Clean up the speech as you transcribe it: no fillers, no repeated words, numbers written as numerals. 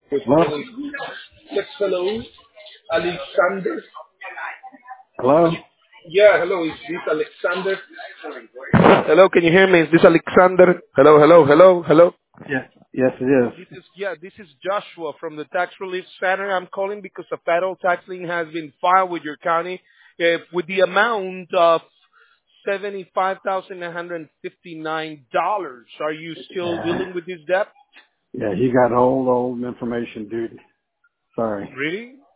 With Hello? really yes, hello, Alexander. Hello? Yeah, hello. Is this Alexander? Hello, can you hear me? Is this Alexander? Hello, hello, hello, hello. Yes. Yes, it is. This is Joshua from the Tax Relief Center. I'm calling because a federal tax lien has been filed with your county with the amount of $75,959. Are you still Yeah. dealing with this debt? Yeah, he got old information, dude. Sorry. Really?